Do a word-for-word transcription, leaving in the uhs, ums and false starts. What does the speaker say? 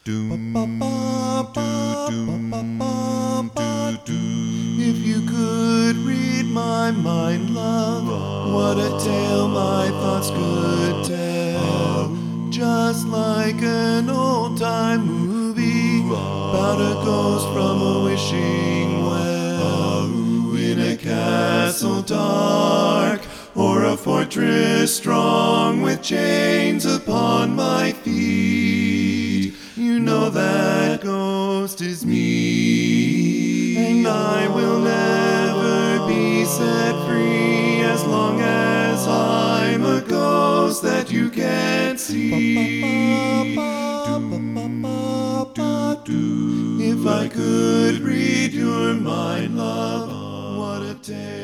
Doom, doom, if you could read my mind, love, what a tale my thoughts could tell. Just like an old-time movie about a ghost from a wishing well. In a castle dark or a fortress strong with chains upon my feet, you know that ghost is me, and I will never be set free as long as I'm a ghost that you can't see. If I could read your mind, love, what a tale.